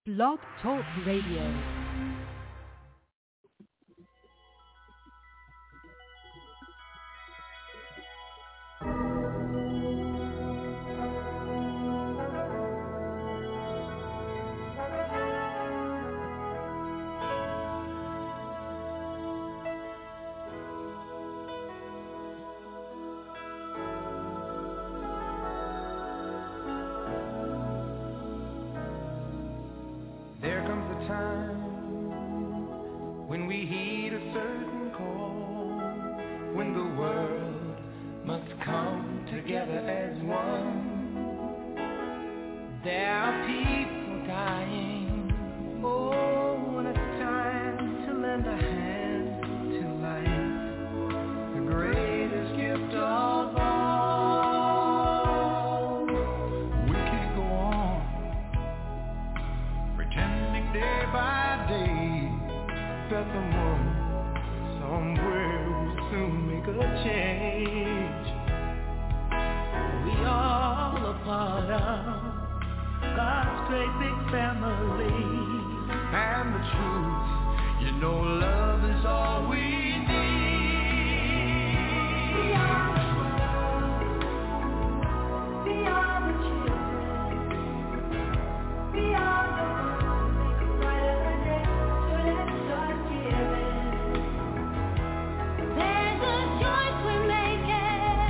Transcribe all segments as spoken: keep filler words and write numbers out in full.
Blog Talk Radio.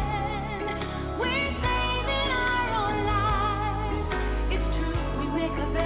Make a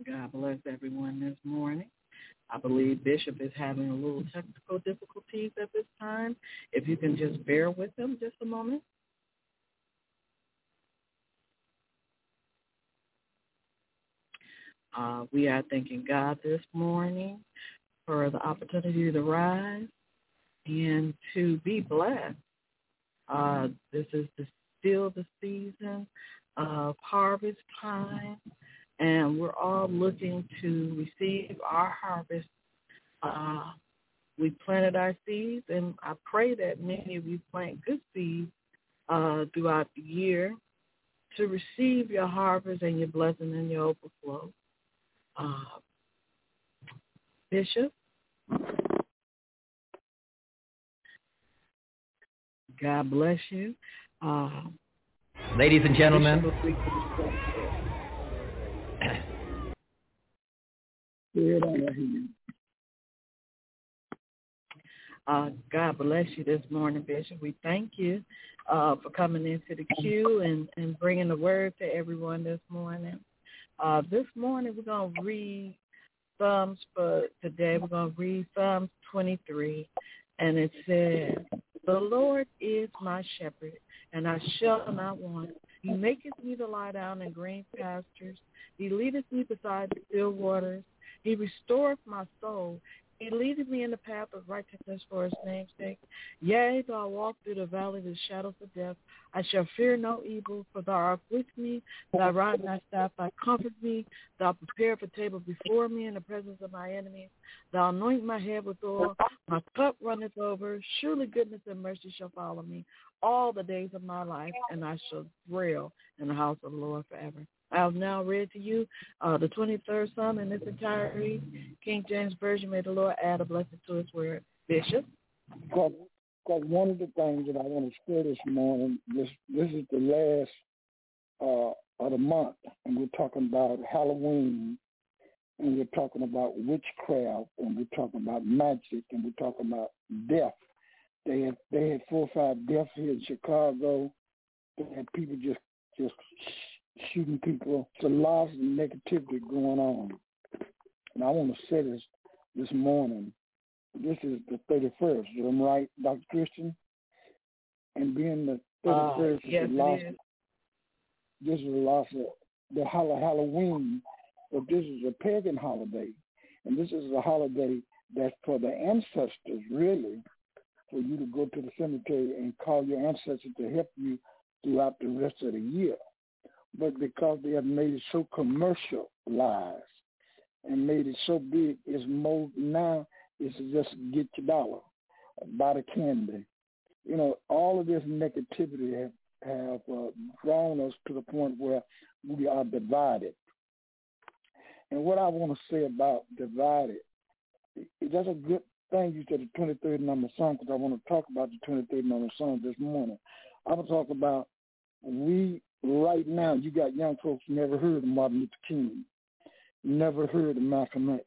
God bless everyone this morning. I believe Bishop is having a little technical difficulties at this time. If you can just bear with him just a moment. Uh, we are thanking God this morning for the opportunity to rise and to be blessed. Uh, this is the, still the season of harvest time, and we're all looking to receive our harvest. Uh, we planted our seeds, and I pray that many of you plant good seeds uh, throughout the year to receive your harvest and your blessing and your overflow. Uh, Bishop, God bless you. Uh, Ladies and gentlemen, uh, God bless you this morning, Bishop. We thank you uh, for coming into the queue and, and bringing the word to everyone this morning. Uh, this morning we're going to read Psalms for today. We're going to read Psalms twenty-three, and it says, "The Lord is my shepherd, and I shall not want. He maketh me to lie down in green pastures. He leadeth me beside the still waters. He restoreth my soul. He leadeth me in the path of righteousness for his name's sake. Yea, though I walk through the valley of the shadows of death, I shall fear no evil, for thou art with me. Thy rod and thy staff, thou comfort me. Thou prepare a table before me in the presence of my enemies. Thou anoint my head with oil. My cup runneth over. Surely goodness and mercy shall follow me all the days of my life, and I shall dwell in the house of the Lord forever." I have now read to you uh, the twenty-third Psalm in its entirety. King James Version, may the Lord add a blessing to his word. Bishop? Because one of the things that I want to share this morning, this this is the last uh, of the month, and we're talking about Halloween, and we're talking about witchcraft, and we're talking about magic, and we're talking about death. They had they had four or five deaths here in Chicago. They had people just just shooting people. It's a lot of negativity going on. And I want to say this this morning. This is the thirty-first. Am I right, Doctor Christian? And being the thirty-first uh, yes, is the last. Is. This is the last of the Halloween, but this is a pagan holiday, and this is a holiday that's for the ancestors, really, for you to go to the cemetery and call your ancestors to help you throughout the rest of the year. But because they have made it so commercialized and made it so big, it's more now it's just get your dollar, buy the candy. You know, all of this negativity have, have uh, drawn us to the point where we are divided. And what I want to say about divided, that's a good thing you said the twenty-third number song, because I want to talk about the twenty-third number song this morning. I want to talk about we right now, you got young folks who never heard of Martin Luther King, never heard of Malcolm X,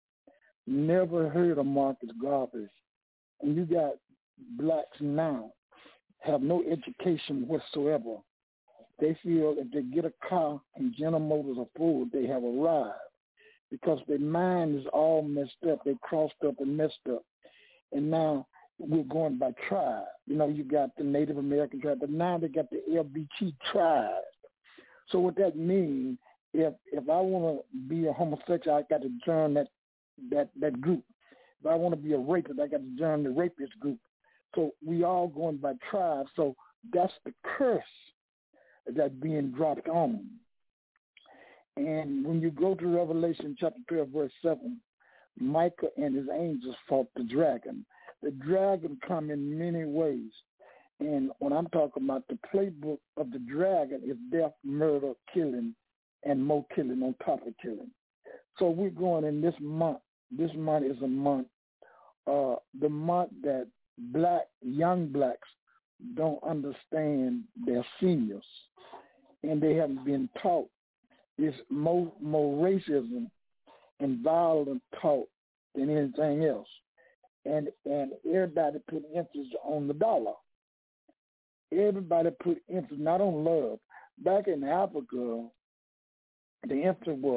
never heard of Marcus Garvey, and you got blacks now have no education whatsoever. They feel if they get a car from General Motors or Ford, they have arrived because their mind is all messed up. They crossed up and messed up. And now we're going by tribe. You know, you got the Native American tribe, but now they got the L B T tribe. So what that means, if if I want to be a homosexual, I got to join that that that group. If I want to be a rapist, I got to join the rapist group. So we all going by tribe. So that's the curse that's being dropped on. And when you go to Revelation chapter twelve, verse seven, Michael and his angels fought the dragon. The dragon come in many ways. And when I'm talking about the playbook of the dragon is death, murder, killing, and more killing on top of killing. So we're going in this month. This month is a month, uh, the month that black, young blacks don't understand their seniors. And they haven't been taught. It's more, more racism and violence taught than anything else. And and everybody put emphasis on the dollar. Everybody put emphasis not on love. Back in Africa, the emphasis was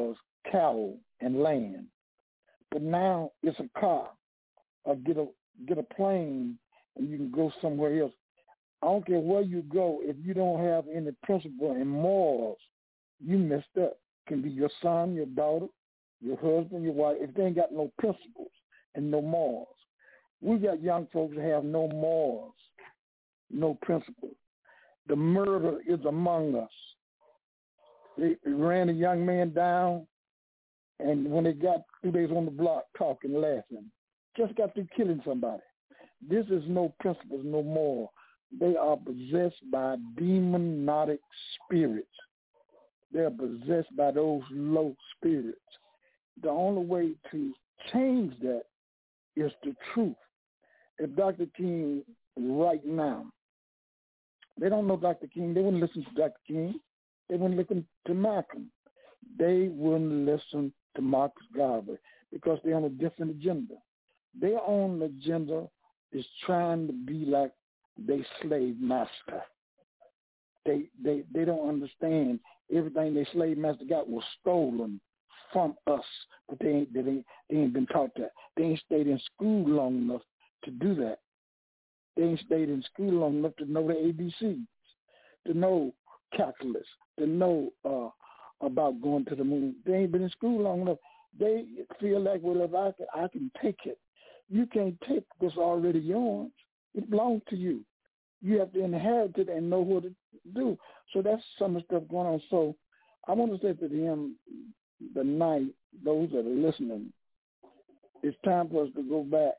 cattle and land. But now it's a car, or get a get a plane, and you can go somewhere else. I don't care where you go. If you don't have any principle and morals, you messed up. Can be your son, your daughter, your husband, your wife. If they ain't got no principles and no morals, we got young folks that have no morals, no principles. The murder is among us. They ran a young man down, and when they got two days on the block talking, laughing, just got through killing somebody. This is no principles, no moral. They are possessed by demonic spirits. They are possessed by those low spirits. The only way to change that is the truth. If Doctor King right now, they don't know Doctor King, they wouldn't listen to Doctor King. They wouldn't listen to Malcolm. They wouldn't listen to Marcus Garvey because they're on a different agenda. Their own agenda is trying to be like their slave master. They they they don't understand everything their slave master got was stolen from us, but they ain't they ain't, they ain't been taught that. They ain't stayed in school long enough to do that. They ain't stayed in school long enough to know the A B Cs, to know calculus, to know uh, about going to the moon. They ain't been in school long enough. They feel like, well, if I can, I can take it. You can't take what's already yours. It belongs to you. You have to inherit it and know what to do. So that's some of the stuff going on. So I want to say to them tonight, those that are listening, it's time for us to go back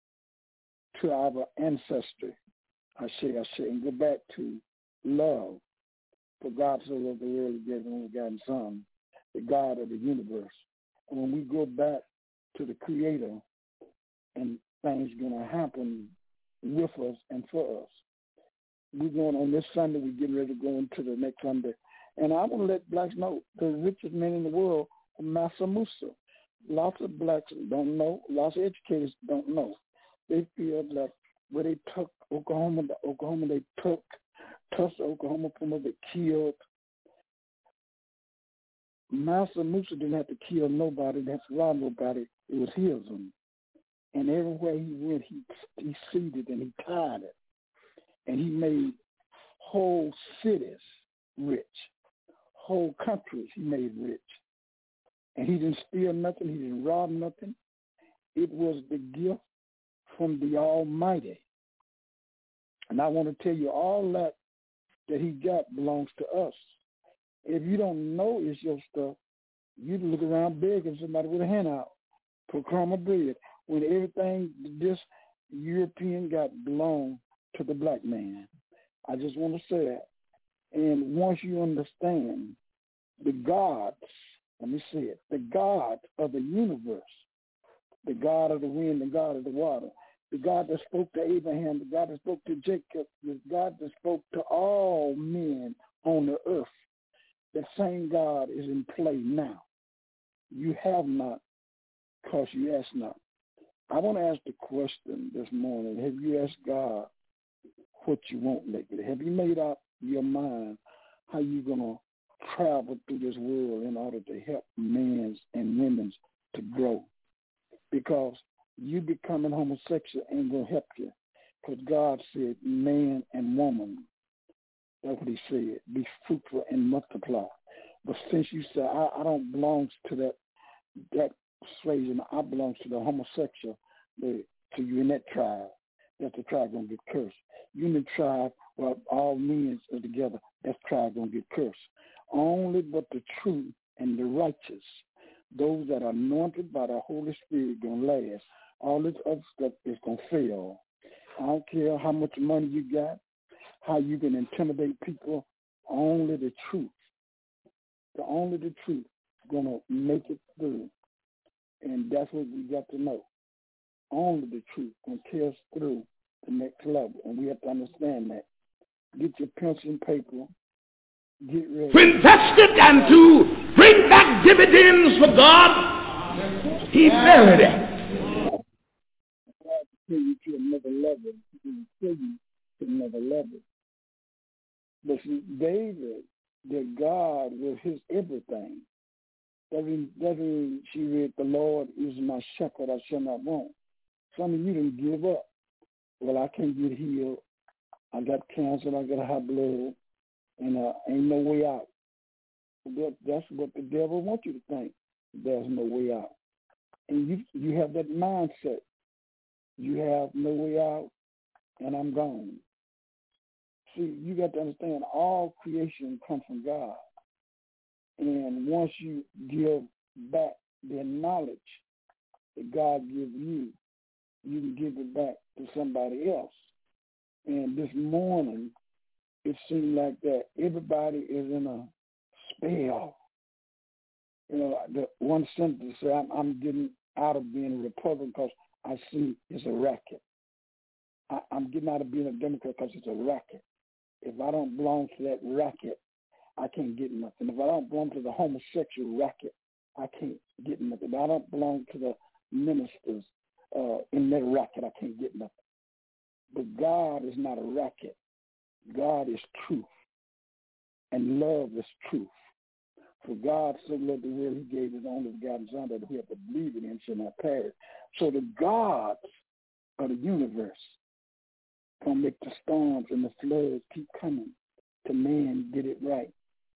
to our ancestry, I say, I say, and go back to love. For God so loved the world, he gave his only begotten Son, the God of the universe. And when we go back to the Creator, and things are going to happen with us and for us. We're going on this Sunday, we're getting ready to go into the next Sunday. And I want to let blacks know the richest man in the world, Mansa Musa. Lots of blacks don't know, lots of educators don't know. They feel that where they took Oklahoma, the Oklahoma they took, Tulsa, Oklahoma, from where they killed. Mansa Musa didn't have to kill nobody, didn't have to rob nobody. It was his. And everywhere he went, he he seeded and he tied it. And he made whole cities rich. Whole countries he made rich. And he didn't steal nothing. He didn't rob nothing. It was the gift from the Almighty. And I want to tell you, all that that he got belongs to us. If you don't know it's your stuff, you look around begging somebody with a handout for a crumb of bread, when everything this European got belonged to the black man. I just want to say that. And once you understand the gods, let me say it, the God of the universe, the God of the wind, the God of the water, the God that spoke to Abraham, the God that spoke to Jacob, the God that spoke to all men on the earth, that same God is in play now. You have not because you ask not. I want to ask the question this morning, have you asked God what you want lately? Have you made up your mind how you're going to travel through this world in order to help men and women to grow? Because you becoming homosexual ain't going to help you. Because God said man and woman. That's what he said. Be fruitful and multiply. But since you say, I, I don't belong to that that persuasion, I belong to the homosexual, the, to you in that tribe, that the tribe going to get cursed. You in the tribe where all men are together, that tribe going to get cursed. Only but the true and the righteous, those that are anointed by the Holy Spirit, going to last. All this other stuff is going to fail. I don't care how much money you got, how you can intimidate people. Only the truth, the only the truth is going to make it through. And that's what we got to know. Only the truth can carry us through the next level. And we have to understand that. Get your pencil and paper. Get ready. To invest it and to bring back dividends for God, he buried it. God will take you to another level. He will take you to another level. But see, David, that God was his everything. That means, that means she read, the Lord is my shepherd, I shall not want. Some of you didn't give up. Well, I can't get healed. I got cancer, I got high blood, and uh, ain't no way out. That, that's what the devil wants you to think. There's no way out. And you you have that mindset. You have no way out, and I'm gone. See, you got to understand, all creation comes from God. And once you give back the knowledge that God gives you, you can give it back to somebody else. And this morning, it seemed like that everybody is in a spell. You know, the one sentence said, I'm, I'm getting out of being a Republican because I see it's a racket. I, I'm getting out of being a Democrat because it's a racket. If I don't belong to that racket, I can't get nothing. If I don't belong to the homosexual racket, I can't get nothing. If I don't belong to the ministers uh, in that racket, I can't get nothing. But God is not a racket. God is truth. And love is truth. For God so loved the world, he gave his only begotten Son, that whoever believe in him shall not perish. So the gods of the universe gonna make the storms and the floods keep coming to man get it right.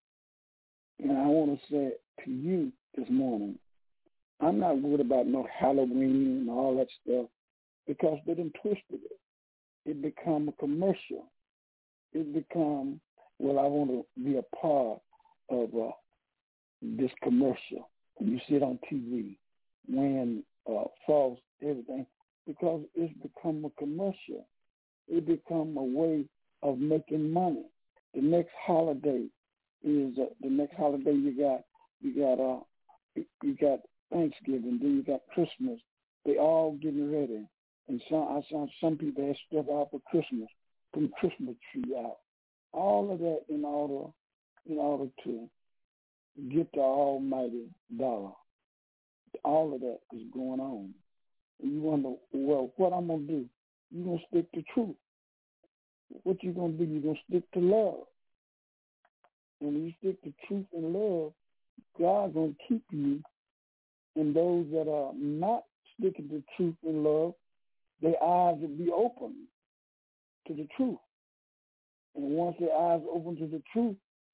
And I want to say to you this morning, I'm not worried about no Halloween and all that stuff, because they done twisted it. It become a commercial. It become, well, I want to be a part of uh, this commercial. And you see it on T V, wearing uh, false everything, because it's become a commercial. It become a way of making money. The next holiday is uh, the next holiday. You got you got uh you got Thanksgiving, then you got Christmas. They all getting ready, and some I saw some people have stuff out for Christmas, putting Christmas tree out. All of that in order in order to get the almighty dollar. All of that is going on, and you wonder, well, what I'm gonna do? You're gonna stick to truth. What you gonna do? You're gonna stick to love. And when you stick to truth and love, God's gonna keep you. And those that are not sticking to truth and love, their eyes will be open to the truth. And once their eyes open to the truth,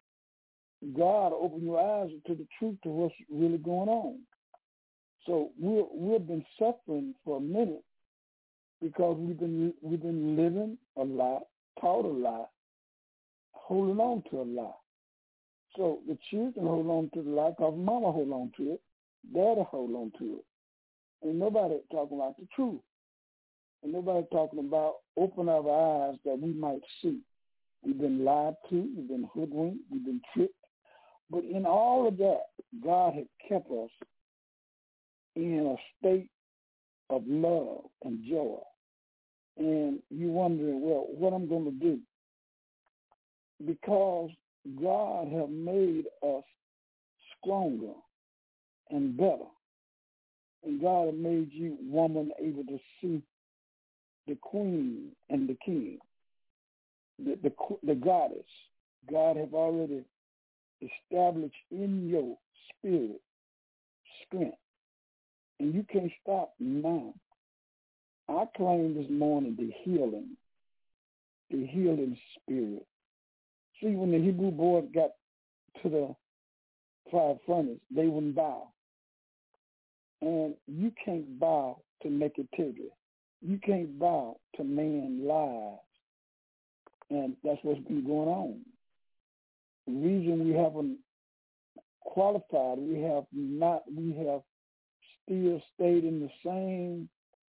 God open your eyes to the truth to what's really going on. So we're, we've been suffering for a minute because we've been we've been living a lie, taught a lie, holding on to a lie. So the children hold on to the lie because mama hold on to it, daddy hold on to it. Ain't nobody talking about the truth. Ain't nobody talking about open our eyes that we might see. We've been lied to, we've been hoodwinked, we've been tricked. But in all of that, God had kept us in a state of love and joy. And you wondering, well, what I'm going to do? Because God have made us stronger and better. And God have made you, woman, able to see the queen and the king, the, the, the goddess. God have already established in your spirit strength. And you can't stop now. I claim this morning the healing, the healing spirit. See, when the Hebrew boys got to the fire furnace, they wouldn't bow. And you can't bow to negativity. You can't bow to man's lies. And that's what's been going on. The reason we haven't qualified, we have not, we have still stayed in the same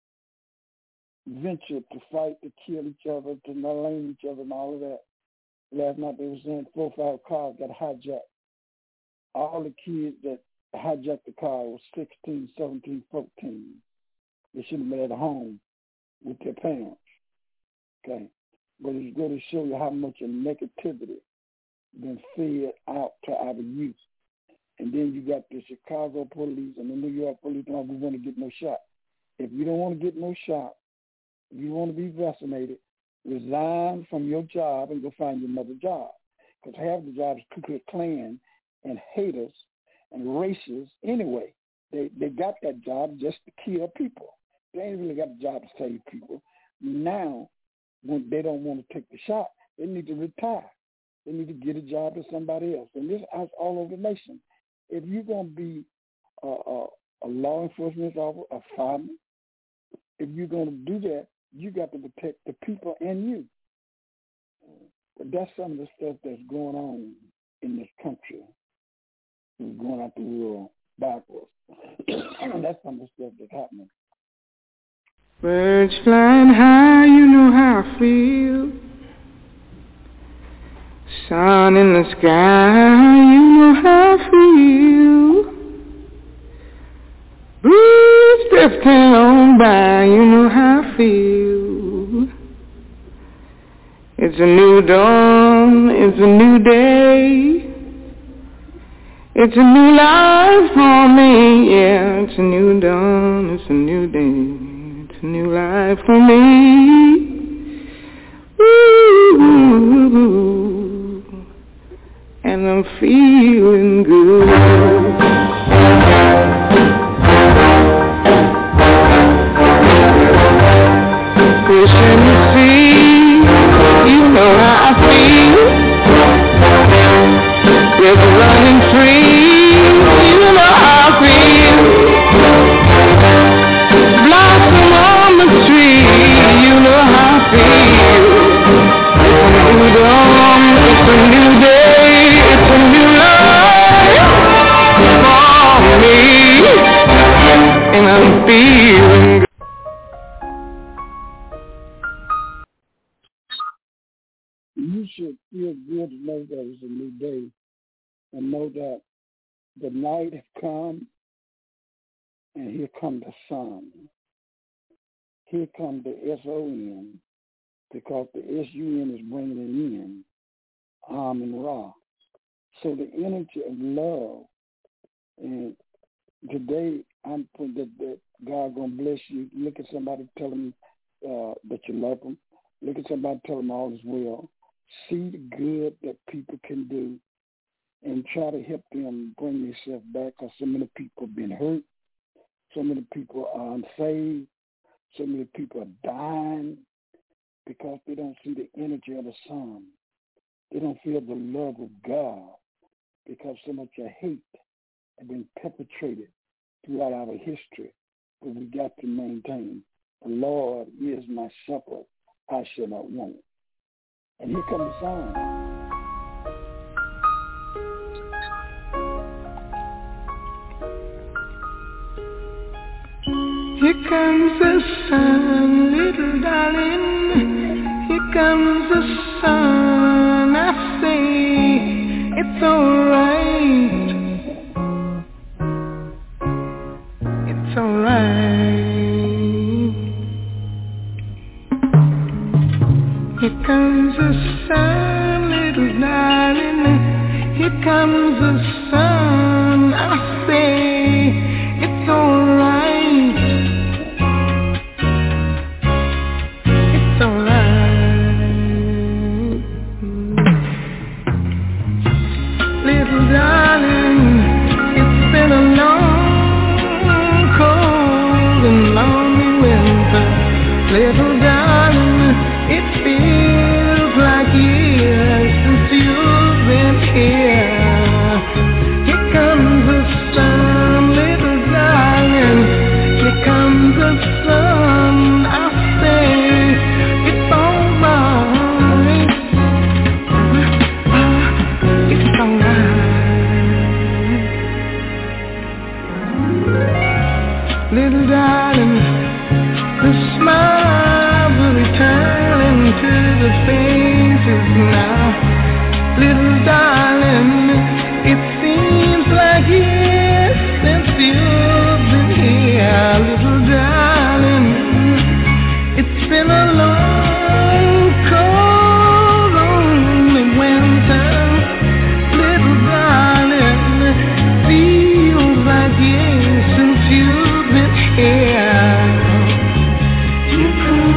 venture to fight, to kill each other, to malign each other and all of that. Last night they were saying four or five cars got hijacked. All the kids that hijacked the car was sixteen, seventeen, fourteen. They should have been at home with their parents. Okay? But it's going to show you how much of negativity been fed out to our youth. And then you got the Chicago police and the New York police, and we want to get no shot. If you don't want to get no shot, if you want to be vaccinated, resign from your job and go find you another job. Because half the job is Ku Klux Klan and haters and races anyway. They they got that job just to kill people. They ain't really got a job to save people. Now, when they don't want to take the shot, they need to retire. They need to get a job to somebody else. And this is all over the nation. If you're going to be a, a, a law enforcement officer, a fireman, if you're going to do that, you got to protect the people and you. But that's some of the stuff that's going on in this country. It's going out the world backwards. That's some of the stuff that's happening. Birds flying high, you know how I feel. Sun in the sky, you know how I feel. Breeze drifting on by, you know how I feel. It's a new dawn, it's a new day. It's a new life for me, yeah. It's a new dawn, it's a new day. It's a new life for me. Ooh, and I'm feeling good. Fish in the sea, you know how I feel. River running free, you know how I feel. Blossom on the tree, you know how I feel. It's a new dawn, it's a new day, it's a new life for me, and I'm feeling good. You should feel good to know that it's a new day and know that the night has come and here come the sun. Here come the S O N because the S U N is bringing it in, Am and Ra. So the energy of love, and today I'm praying that, that God gonna bless you. Look at somebody, tell them uh, that you love them. Look at somebody, tell them all is well. See the good that people can do and try to help them bring themselves back, because so many people have been hurt. So many people are unsaved. So many people are dying because they don't see the energy of the sun. They don't feel the love of God because so much of hate has been perpetrated throughout our history. But we got to maintain, the Lord is my shepherd, I shall not want. And here comes the sun. Here comes the sun, little darling. Here comes the sun. I say it's alright. It's alright. Here comes the sun, little darling. Here comes the sun. I say it's alright. Little darling, it feels like years since you've been here. Here comes the sun, little darling. Here comes the sun. I say it's alright. It's alright. Little darling, the smile to the faces now, little darling. It seems like years since you've been here, little darling. It's been a long, cold, lonely winter, little darling. Feels like years since you've been here. You come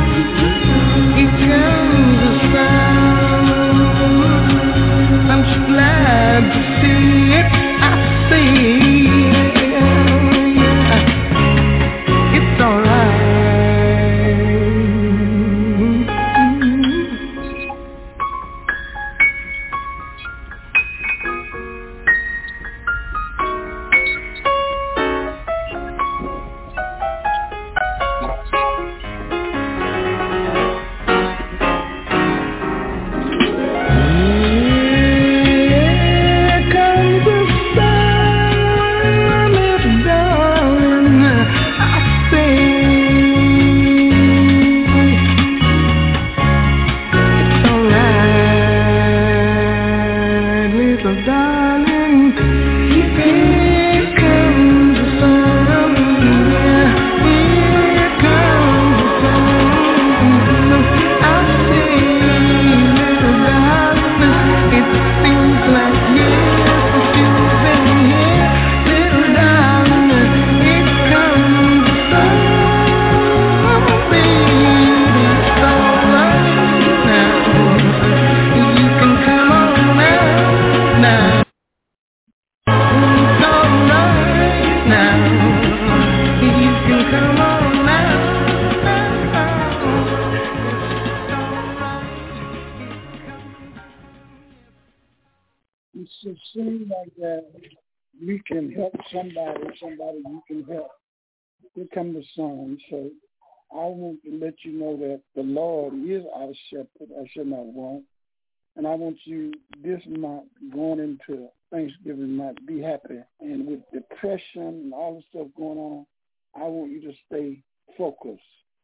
seems like that we can help somebody, somebody you can help. Here come the song. So I want to let you know that the Lord is our shepherd. I shall not want. And I want you this month going into Thanksgiving month, be happy. And with depression and all the stuff going on, I want you to stay focused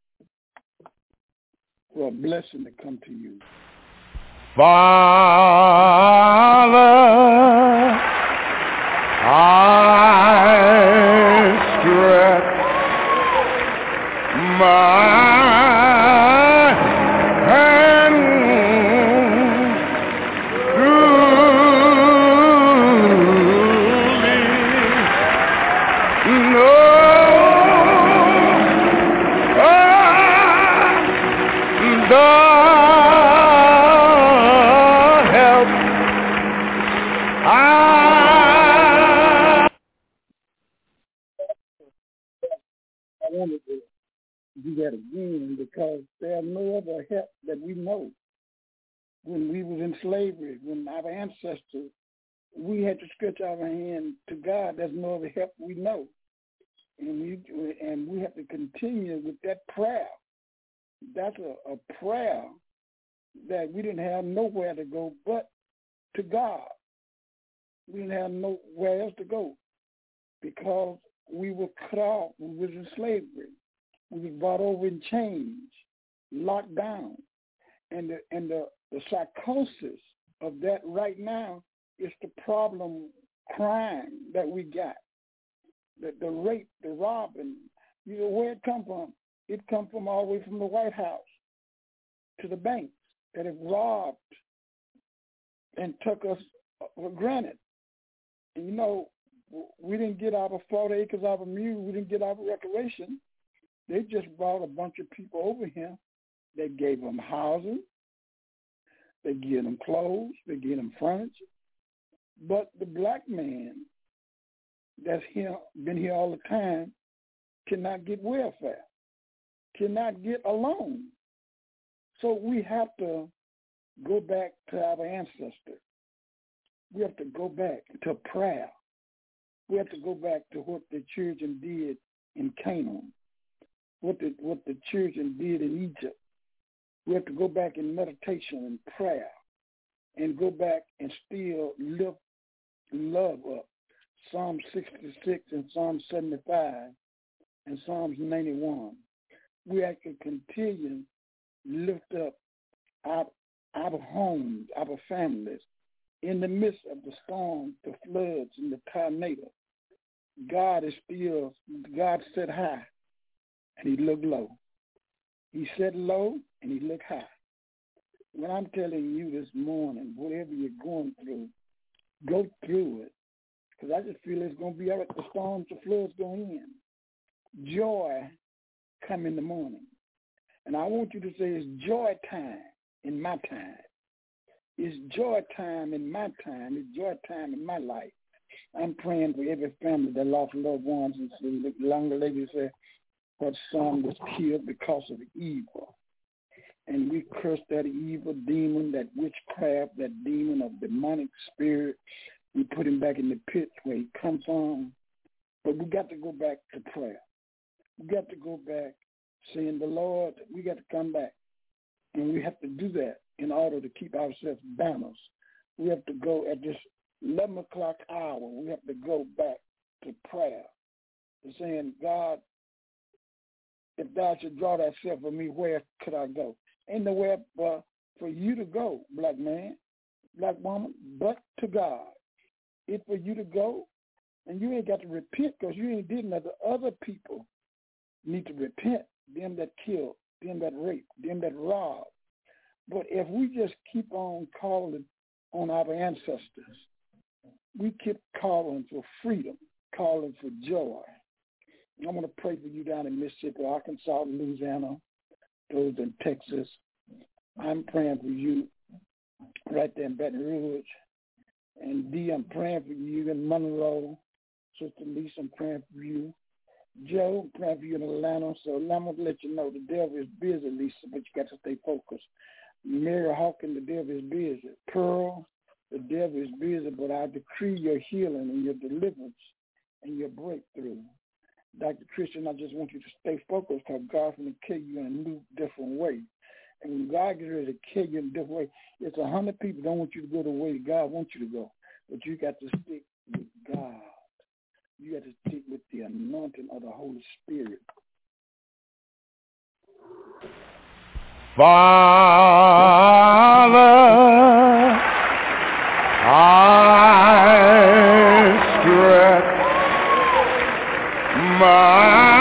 for a blessing to come to you. Father, I stretch my do that again because there's no other help that we know. When we was in slavery, when our ancestors, we had to stretch our hand to God. There's no other help we know. And we and we have to continue with that prayer. That's a, a prayer that we didn't have nowhere to go but to God. We didn't have nowhere else to go because we were cut off. We was in slavery. We was brought over in chains, locked down. And the, and the, the psychosis of that right now is the problem crime that we got. The, the rape, the robbing, you know, where it come from? It come from all the way from the White House to the banks that have robbed and took us for granted. And, you know, we didn't get our forty acres out of mule. We didn't get our reparation. They just brought a bunch of people over here. They gave them housing. They gave them clothes. They gave them furniture. But the black man that's here, been here all the time, cannot get welfare, cannot get a loan. So we have to go back to our ancestors. We have to go back to prayer. We have to go back to what the children did in Canaan, what the, what the children did in Egypt. We have to go back in meditation and prayer and go back and still lift love up. Psalm sixty-six and Psalm seventy-five and Psalms ninety-one. We have to continue to lift up our, our homes, our families, in the midst of the storms, the floods, and the tornadoes. God is still, God sat high, and he looked low. He sat low, and he looked high. When I'm telling you this morning, whatever you're going through, go through it. Because I just feel it's going to be all right. The storms, the floods going in. Joy come in the morning. And I want you to say it's joy time in my time. It's joy time in my time. It's joy time in my life. I'm praying for every family that lost loved ones. And so the younger lady said her son was killed because of evil. And we curse that evil demon, that witchcraft, that demon of demonic spirit. We put him back in the pit where he comes from. But we got to go back to prayer. We got to go back saying, the Lord, we got to come back. And we have to do that in order to keep ourselves balanced. We have to go at this eleven o'clock hour. We have to go back to prayer. To saying, God, if thou should draw thyself from me, where could I go? Ain't nowhere but for you to go, black man, black woman, but to God. It's for you to go, and you ain't got to repent because you ain't did nothing. Other people need to repent, them that killed, them that raped, them that robbed. But if we just keep on calling on our ancestors, we keep calling for freedom, calling for joy. I want to pray for you down in Mississippi, Arkansas, Louisiana, those in Texas. I'm praying for you right there in Baton Rouge. And Dee, I'm praying for you in Monroe. Sister Lisa, I'm praying for you. Joe, I'm praying for you in Atlanta. So I'm going to let you know the devil is busy, Lisa, but you got to stay focused. Mary Hawkins, the devil is busy. Pearl, The devil is busy, but I decree your healing and your deliverance and your breakthrough. Doctor Christian, I just want you to stay focused because God's going to kill you in a new, different way. And when God gets ready to kill you in a different way, it's a hundred people don't want you to go the way God wants you to go. But you got to stick with God. You got to stick with the anointing of the Holy Spirit. Father, I stretch my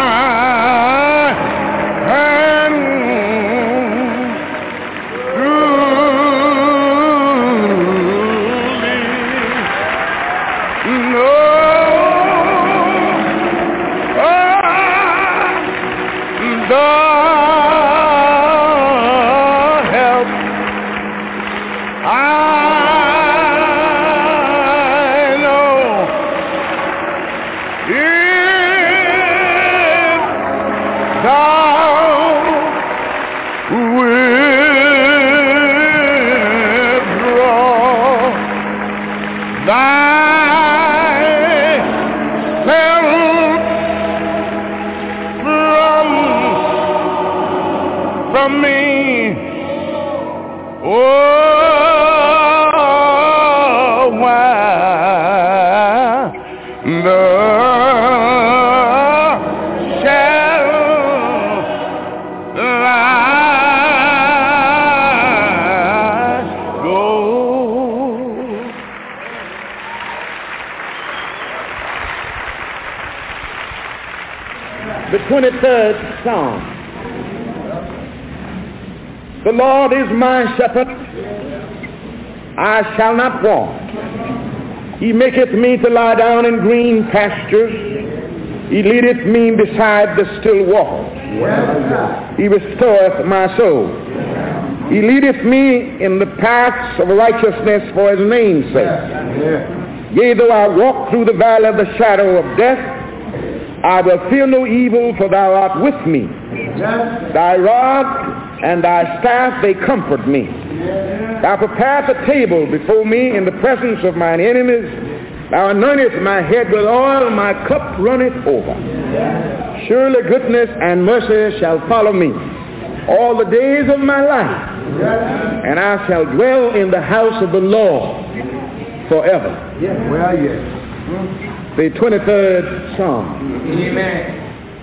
twenty-third Psalm. The Lord is my shepherd, I shall not want. He maketh me to lie down in green pastures. He leadeth me beside the still waters. He restoreth my soul. He leadeth me in the paths of righteousness for his name's sake. Yea, though I walk through the valley of the shadow of death, I will fear no evil, for thou art with me. Thy rod and thy staff, they comfort me. Thou preparest a table before me in the presence of mine enemies. Thou anointest my head with oil, my cup runneth over. Surely goodness and mercy shall follow me all the days of my life, and I shall dwell in the house of the Lord forever. Well, yes. The twenty-third Psalm. Amen.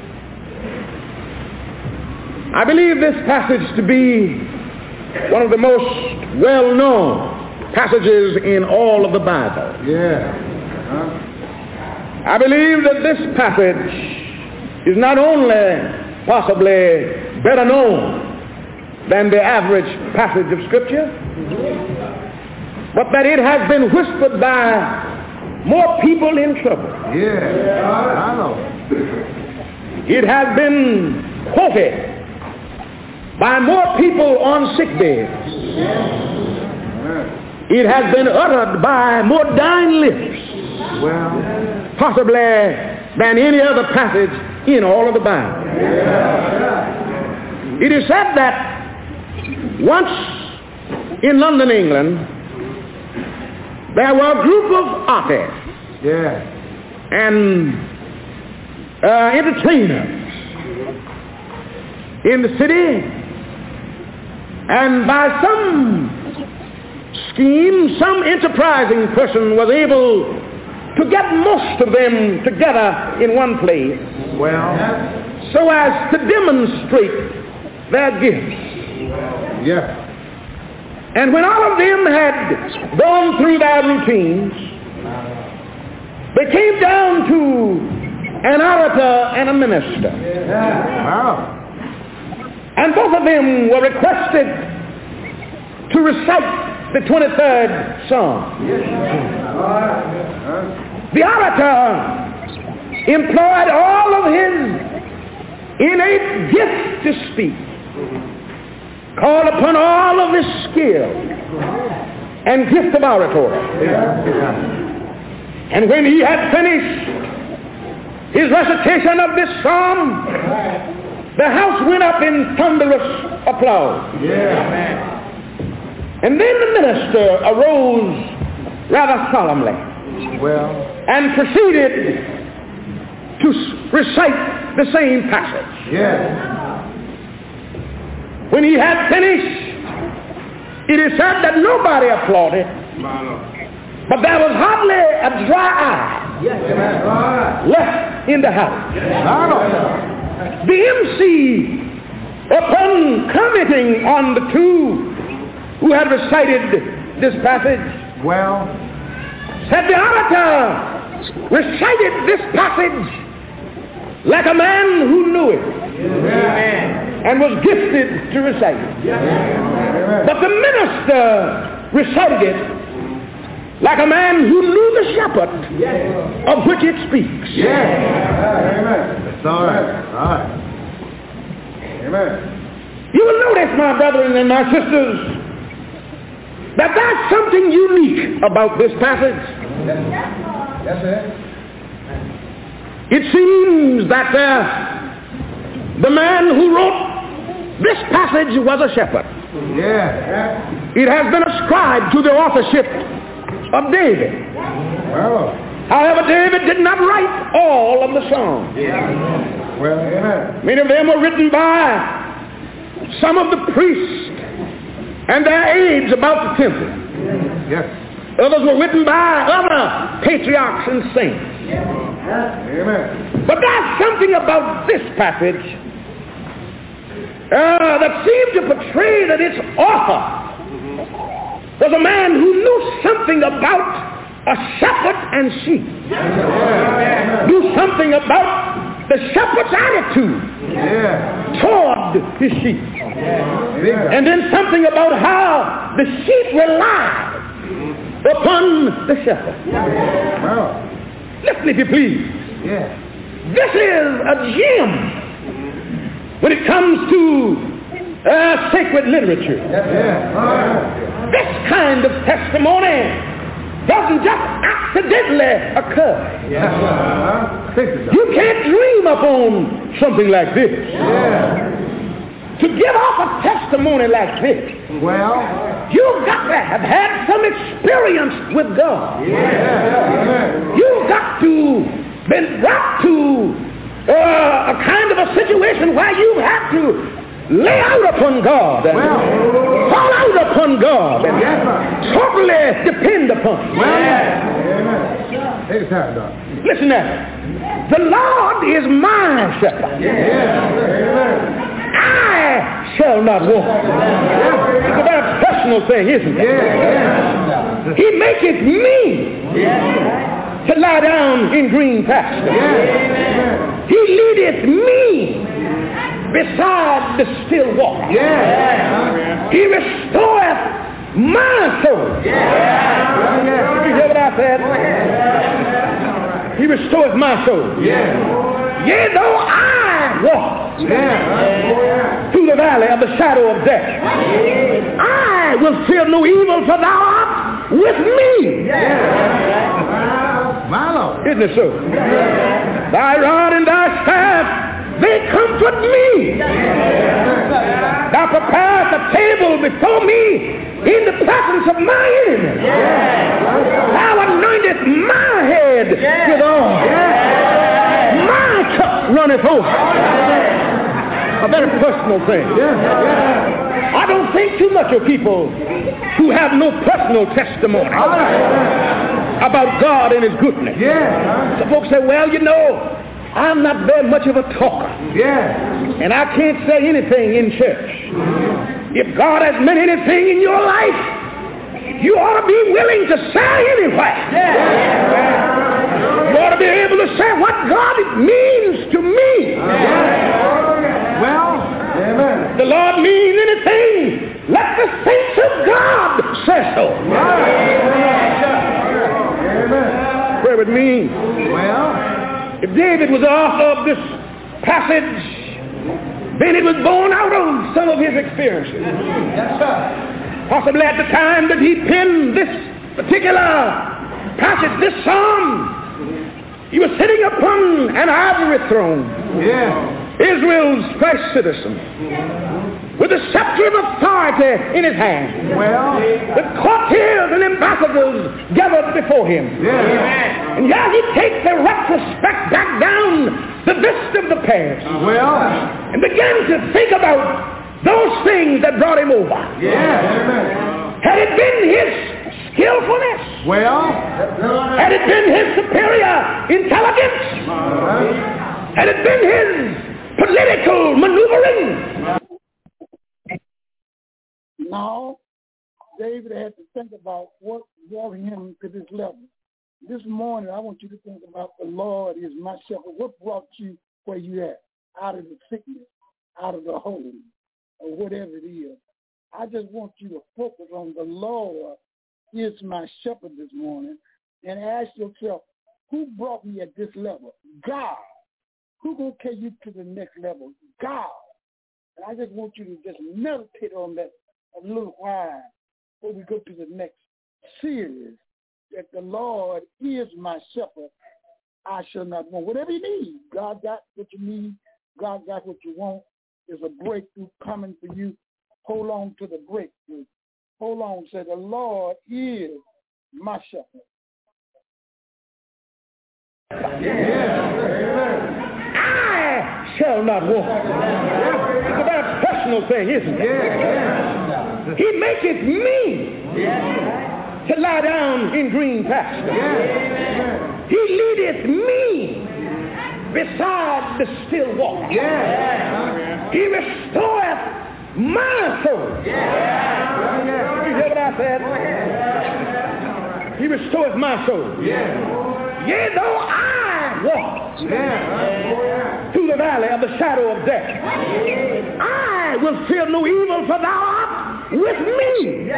I believe this passage to be one of the most well-known passages in all of the Bible. Yeah. Huh? I believe that this passage is not only possibly better known than the average passage of Scripture, but that it has been whispered by more people in trouble. Yeah, I know. It has been quoted by more people on sick beds. It has been uttered by more dying lips, well, possibly than any other passage in all of the Bible. It is said that once in London, England, there were a group of artists yeah. and uh, entertainers in the city, and by some scheme, some enterprising person was able to get most of them together in one place, well, so as to demonstrate their gifts. Yeah. And when all of them had gone through their routines, they came down to an orator and a minister. Wow. And both of them were requested to recite the twenty-third Psalm. The orator employed all of his innate gift to speak, called upon all of his skill and gift of oratory. And when he had finished his recitation of this psalm, the house went up in thunderous applause. And then the minister arose rather solemnly. Well. And proceeded to recite the same passage. Yes. When he had finished, it is said that nobody applauded, but there was hardly a dry eye left in the house. The M C, upon commenting on the two who had recited this passage, well, said the orator recited this passage like a man who knew it. Amen. And was gifted to recite it. Amen. But the minister recited it like a man who knew the shepherd of which it speaks. Yes. Amen. That's all right. All right. Amen. You will notice, my brothers and my sisters, that there's something unique about this passage. That's it. It seems that uh, the man who wrote this passage was a shepherd. Yeah. It has been ascribed to the authorship of David. Oh. However, David did not write all of the songs. Yeah. Well, amen. Many of them were written by some of the priests and their aides about the temple. Yes. Others were written by other patriarchs and saints. Amen. But there's something about this passage uh, that seemed to portray that its author was a man who knew something about a shepherd and sheep. Yeah. Knew something about the shepherd's attitude yeah. toward his sheep. Yeah. And then something about how the sheep relied upon the shepherd. Wow. Listen, if you please. Yeah. This is a gem when it comes to uh, sacred literature. Yeah. This kind of testimony doesn't just accidentally occur. Yeah. You can't dream upon something like this. Yeah. To give off a testimony like this, well, you've got to have had some experience with God. Yeah. You've got to been brought to uh, a kind of a situation where you've had to lay out upon God and well, fall out upon God and yes, totally depend upon Him. Well, yeah. Take your time, Doc. Listen now. The Lord is my shepherd. Yeah. I shall not want. It's a very personal thing, isn't it? Yeah. He maketh me yeah. to lie down in green pastures. Yeah. He leadeth me beside the still water. Yeah. He restoreth my soul. Yeah. Did you hear what I said? He restoreth my soul. Yeah. Yea, though I walk yeah. through the valley of the shadow of death, I will fear no evil, for thou art with me. Yeah. My Lord. Isn't it so? Thy rod and thy staff, they comfort me. Yeah. Thou preparest a table before me in the presence of my enemies. Yeah. Thou anointest my head yeah. with oil. Yeah. My cup runneth over. A very personal thing. Yeah. I don't think too much of people who have no personal testimony about God and His goodness. Yeah. Some folks say, well, you know, I'm not very much of a talker. Yeah. And I can't say anything in church. If God has meant anything in your life, you ought to be willing to say anyway. Yeah. You ought to be able to say what God means to me. Yeah. Well, amen. The Lord means anything. Let the saints of God say so. Amen. Pray with me. Well, if David was the author of this passage, then it was born out of some of his experiences. yes, sir. Possibly at the time that he penned this particular passage, this psalm, he was sitting upon an ivory throne. Yeah. Israel's first citizen, with the scepter of authority in his hand. Well, the courtiers and ambassadors gathered before him. yeah. And yeah, he takes a retrospect back down the vista of the past. Well, and begins to think about those things that brought him over. yeah. Had it been his skillfulness? Well, had it been his superior intelligence? Uh-huh. Had it been his political maneuvering? No, David had to think about what brought him to this level. This morning, I want you to think about the Lord is my shepherd. What brought you where you at? Out of the sickness, out of the hole, or whatever it is. I just want you to focus on the Lord is my shepherd this morning and ask yourself, who brought me at this level? God. Who going to carry you to the next level? God. And I just want you to just meditate on that a little while before we go to the next series, that the Lord is my shepherd. I shall not want. Whatever you need, God got what you need. God got what you want. There's a breakthrough coming for you. Hold on to the breakthrough. Hold on. Say, the Lord is my shepherd. Yeah. I shall not want. It's a very personal thing, isn't it? He maketh me to lie down in green pastures. He leadeth me beside the still waters. He restoreth my soul. You hear what I said? He restoreth my soul. Yea, though I walk through the valley of the shadow of death, I will fear no evil, for thou art with me.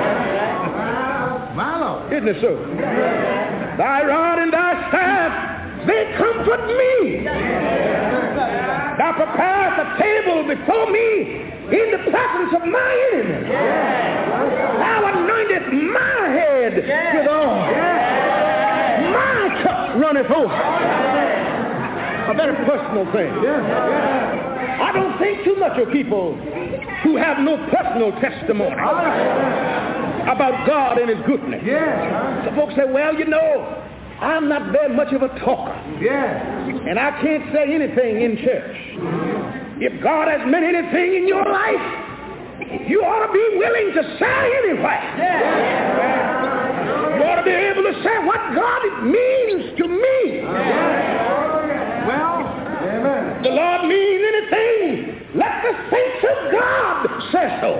my Lord. Isn't it so? Thy rod and thy staff, they comfort me. Thou preparest a table before me in the presence of my enemies. Thou anointest my head with oil. My cup runneth over. A very personal thing. I don't think too much of people who have no personal testimony about God and his goodness. Some folks say, well, you know, I'm not very much of a talker. And I can't say anything in church. If God has meant anything in your life, you ought to be willing to say anyway. You ought to be able to say what God means to me. Well, amen. The Lord means anything. Let the saints of God say so.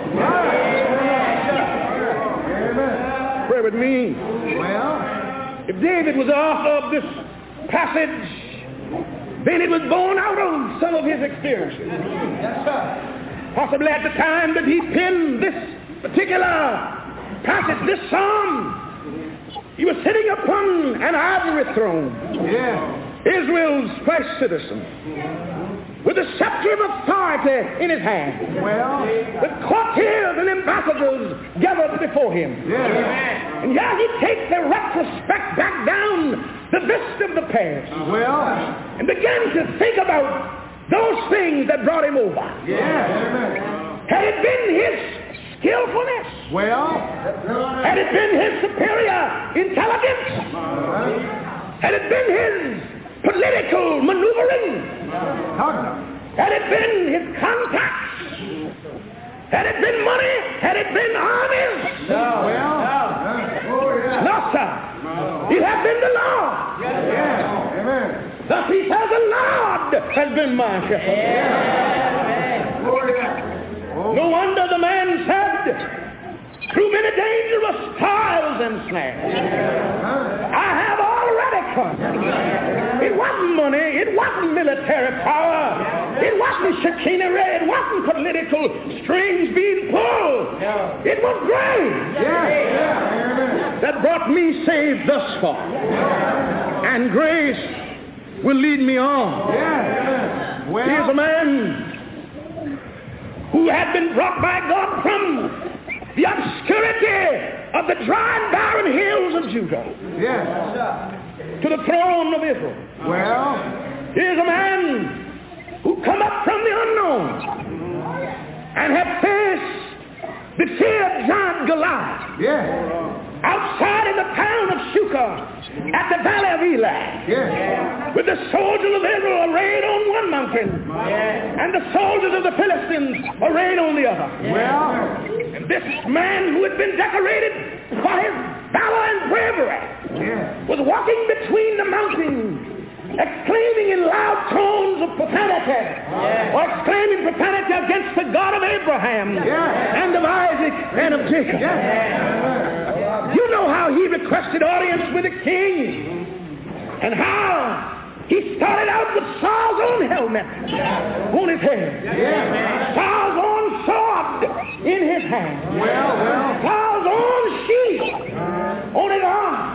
Amen. Pray with me. Well, if David was the author of this passage, then it was born out of some of his experiences. yes, sir. Possibly at the time that he penned this particular passage, this psalm, he was sitting upon an ivory throne. Yeah. Israel's first citizen, with the scepter of authority in his hand. Well, the courtiers and ambassadors gathered before him. yeah. And yeah, he takes a retrospect back down the vista of the past. Well, and begins to think about those things that brought him over. yeah. Had it been his skillfulness? Well, had it been his superior intelligence? Uh-huh. Had it been his political maneuvering? Had it been his contacts? Had it been money? Had it been armies? No. Well, no. Oh, yeah. No, sir. It has been the Lord. Yeah. Amen. Thus he says, the Lord has been my shepherd. Yeah. Oh, yeah. Oh. No wonder the man said, through many dangerous trials and snares, I have already come. It wasn't money. It wasn't military power. It wasn't chicanery. It wasn't political strings being pulled. It was grace Yeah. that brought me saved thus far. And grace will lead me on. Yeah. Well, Here's a man who had been brought by God from the obscurity of the dry and barren hills of Judah yeah. to the throne of Israel. Well, Here's a man who come up Stone and have faced the kid John Goliath. Yeah. Outside in the town of Shukar at the valley of Eli. Yeah. With the soldiers of Israel arrayed on one mountain. Yeah. And the soldiers of the Philistines arrayed on the other. Well. And this man who had been decorated for his valor and bravery yeah. was walking between the mountains, exclaiming in loud tones of profanity, yeah. or exclaiming profanity against the God of Abraham, yeah. and of Isaac, and of Jacob. Yeah. You know how he requested audience with the king, and how he started out with Saul's own helmet on his head, yeah. Saul's own sword in his hand, well, well. Saul's own shield on his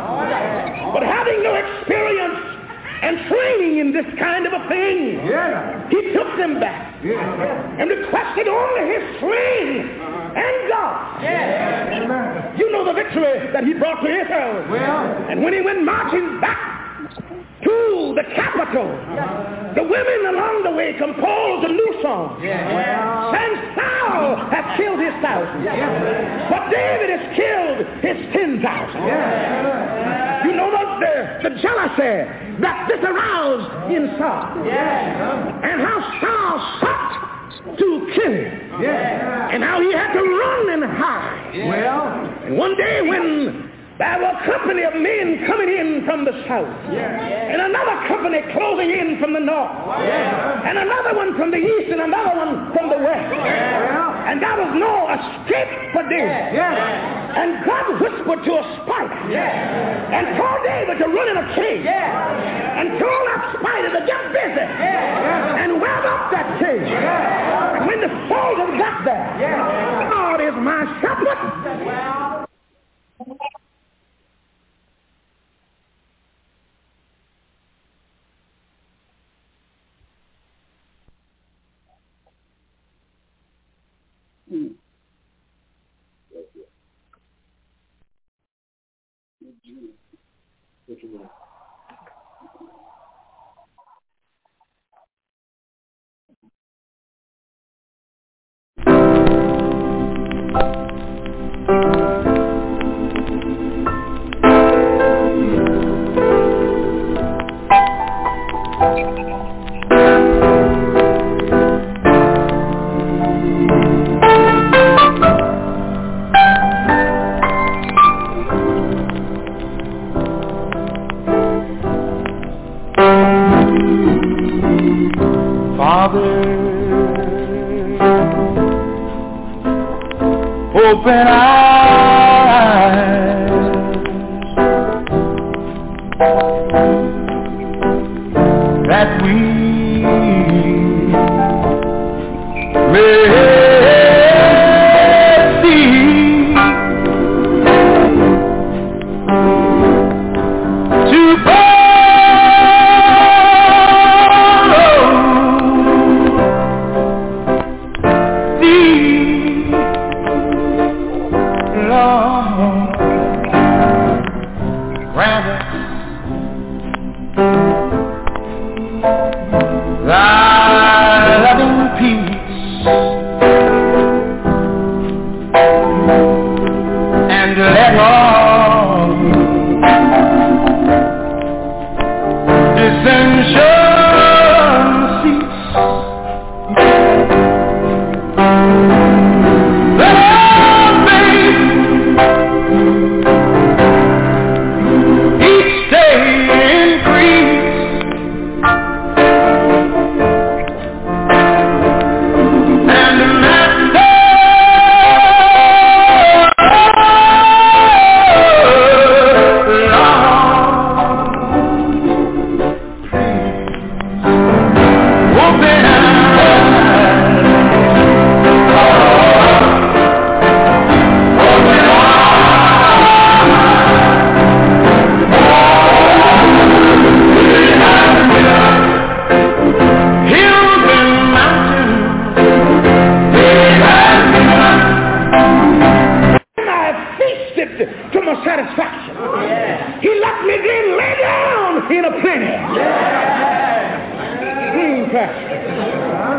arm. But having no experience and training in this kind of a thing, yeah. he took them back yeah. and requested only his sling and God. Yeah. You know the victory that he brought to Israel. Well. And when he went marching back to the capital, uh-huh. the women along the way composed a new song. Yeah. Well. And Saul has killed his thousands, yeah. but David has killed his ten thousand. Yeah. You know the, the, the jealousy that this aroused in Saul. Yeah. And how Saul sought to kill him. Yeah. And how he had to run and hide. Yeah. Well. And one day when there were a company of men coming in from the south, yeah. and another company closing in from the north, yeah. and another one from the east, and another one from the west. Yeah. And there was no escape for David. Yeah. And God whispered to a spider, yeah. and told David to run in a cave, yeah. and told that spider to get busy, yeah. and web up that cave. Yeah. And when the soldiers got there, yeah. God is my shepherd. Well. Mm. Open eyes, that we may see to follow thee, Lord.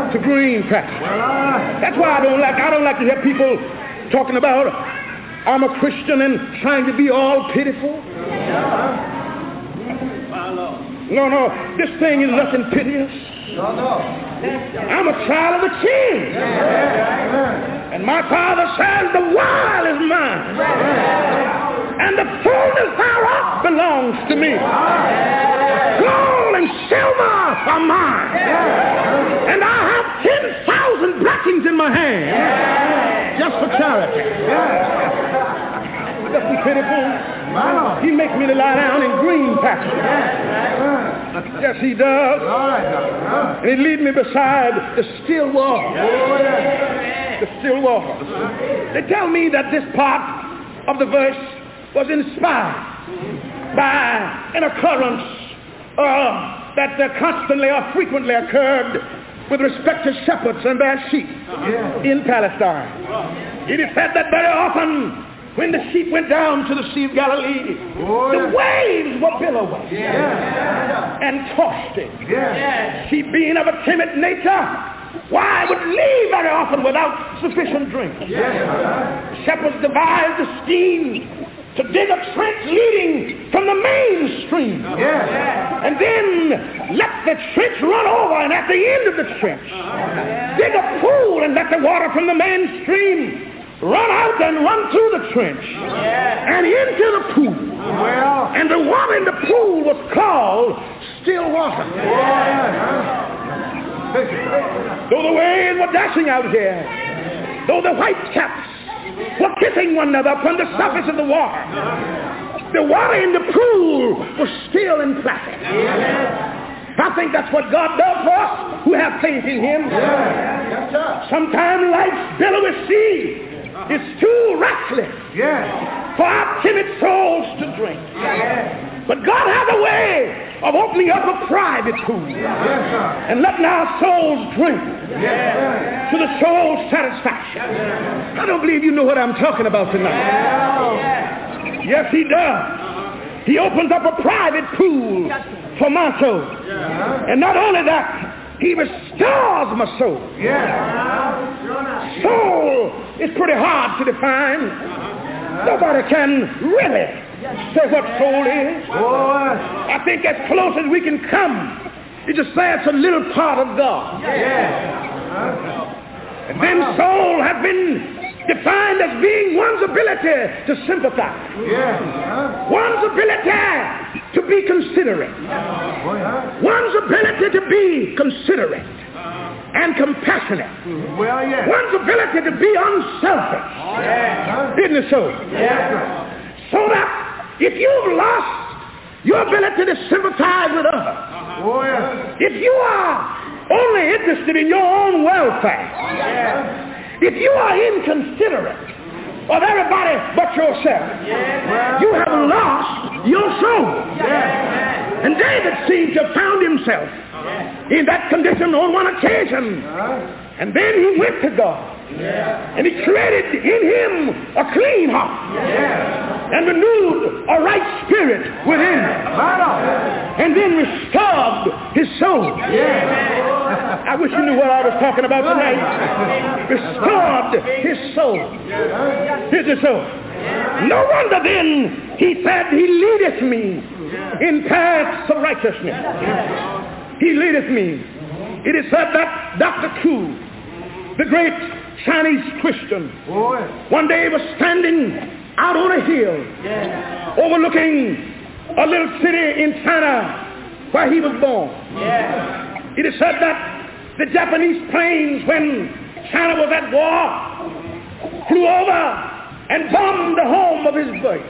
to green pastures. That's why I don't like I don't like to hear people talking about I'm a Christian and trying to be all pitiful. No, no, this thing is nothing piteous. I'm a child of the King. And my Father says the world is mine. And the fullness thereof belongs to me. Gold and silver are mine. And I have ten thousand blessings in my hand just for charity. Just be pitiful. He makes me to lie down in green pastures. Yes, he does. And he leads me beside the still water. The still water. They tell me that this part of the verse was inspired by an occurrence uh, that uh, constantly or frequently occurred with respect to shepherds and their sheep in Palestine. It is said that very often when the sheep went down to the Sea of Galilee, oh, the waves were billowing yeah. and tossed it. Yeah. Sheep being of a timid nature, why would leave very often without sufficient drink. Yeah. Shepherds devised a scheme to dig a trench leading from the main stream. Yeah. And then let the trench run over, and at the end of the trench, dig a pool and let the water from the main stream run out and run through the trench yeah. and into the pool. Well. And the water in the pool was called still water. Yeah. Though the waves were dashing out here, though the white caps were kissing one another upon the surface of the water, the water in the pool was still and placid. Yeah. I think that's what God does for us who have faith in him. Yeah. Sometimes life's billowy sea it's too restless yes. for our timid souls to drink. Yes. But God has a way of opening up a private pool yes, and letting our souls drink yes. to the soul's satisfaction. Yes. I don't believe you know what I'm talking about tonight. Yes, yes he does. He opens up a private pool for my soul. Yes. And not only that, he restores my soul. Yeah. Soul is pretty hard to define. Nobody can really say what soul is. I think as close as we can come is to say it's a little part of God. Yeah. And then soul has been defined as being one's ability to sympathize. Yeah. One's ability to be considerate. One's ability to be considerate and compassionate. Well, yeah. One's ability to be unselfish. Yeah. Isn't it so? Yeah. So that if you've lost your ability to sympathize with others, oh, yeah. if you are only interested in your own welfare, yeah. if you are inconsiderate of everybody but yourself, yeah. you have lost your soul. Yeah. And David seems to have found himself in that condition on one occasion. And then he went to God. Yeah. And he created in him a clean heart. Yeah. And renewed a right spirit within him. And then restored his soul. Yeah. I wish you knew what I was talking about tonight. Restored his soul. His soul. No wonder then he said, he leadeth me in paths of righteousness. He leadeth me. It is said that Doctor Koo, the great Chinese Christian, one day was standing out on a hill overlooking a little city in China where he was born. It is said that the Japanese planes, when China was at war, flew over and bombed the home of his birth.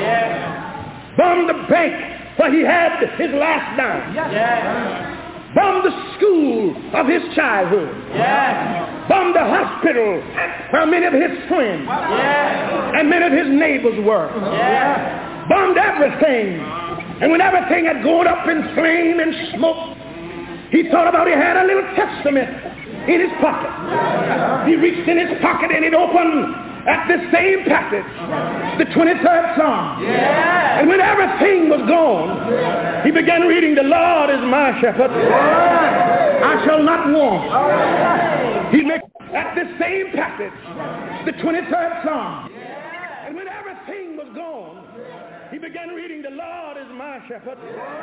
Bombed the bank where he had his last dime. Bombed the school of his childhood. Yeah. Bombed the hospital where many of his friends yeah. and many of his neighbors were. Yeah. Bombed everything. And when everything had gone up in flame and smoke, he thought about he had a little testament in his pocket. Yeah. He reached in his pocket and it opened at the same passage, the twenty-third Psalm. Yeah. And when everything was gone, he began reading, the Lord is my shepherd. Yeah. I shall not want. at this same passage, the twenty-third Psalm. And when everything was gone, he began reading, the Lord is my shepherd.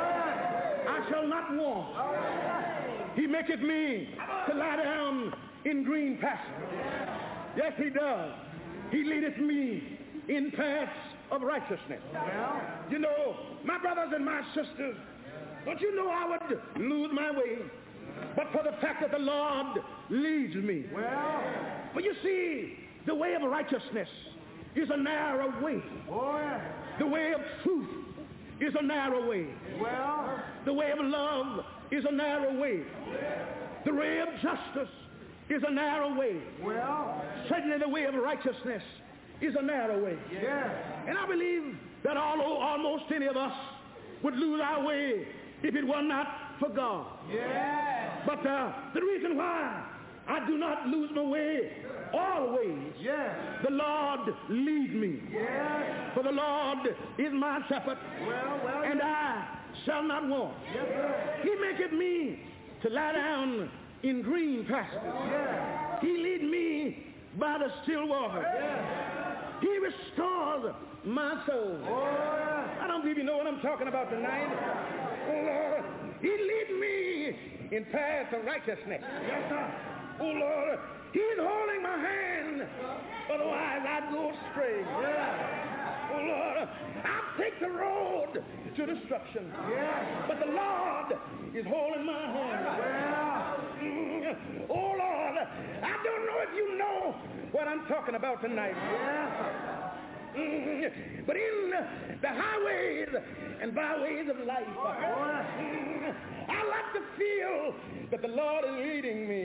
I shall not want. He maketh me to lie down in green pastures. Yes, he does. He leadeth me in paths of righteousness. You know, my brothers and my sisters, don't you know I would lose my way, but for the fact that the Lord leads me. Well, but you see, the way of righteousness is a narrow way. The way of truth is a narrow way. Well, the way of love is a narrow way. The way of justice is a narrow way. Well, certainly the way of righteousness is a narrow way. Yeah. And I believe that although almost any of us would lose our way if it were not for God. Yeah. But uh, the reason why I do not lose my way always, yeah. the Lord lead me. Yeah. For the Lord is my shepherd, well, well, and I shall not want. Yes, he maketh me to lie down in green pastures. Yeah. He lead me by the still water. Yeah. He restores my soul. Oh, yeah. I don't believe you know what I'm talking about tonight. Oh, Lord, he lead me in paths of righteousness. Yes, sir. Oh, Lord, he's holding my hand, otherwise I'd go astray. Yeah. Oh, Lord, I'll take the road to destruction. Yeah. But the Lord is holding my hand. Yeah. Mm. Oh, Lord, I don't know if you know what I'm talking about tonight. Yeah. Mm. But in the highways and byways of life, mm, I like to feel that the Lord is leading me.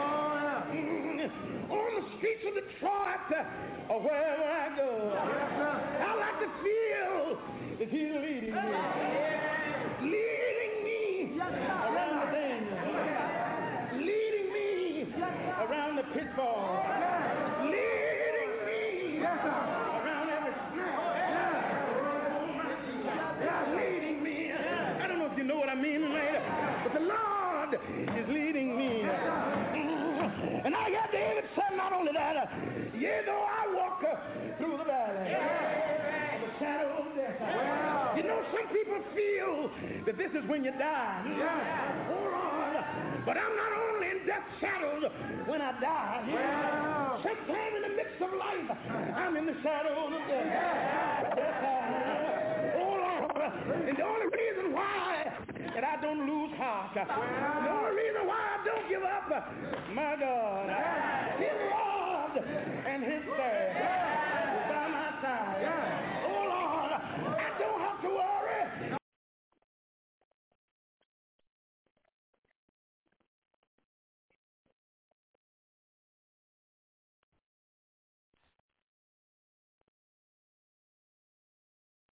Mm. On the streets of Detroit or wherever I go, I like to feel that he's leading me. Leading me around the danger. Leading me around the pitfall. Leading me around every snag. Leading me. I don't know if you know what I mean tonight, but the Lord is leading me. And I got David said not only that, uh, yea, though I walk uh, through the valley yeah. of the shadow of death. Wow. You know, some people feel that this is when you die. Yeah. Oh, Lord. But I'm not only in death shadows when I die. Wow. Sometime in the midst of life, I'm in the shadow of death. Yeah. Yes, I, oh, Lord. And the only reason why that I don't lose heart, wow. the only reason why I don't give up, my God, his Lord and his servant.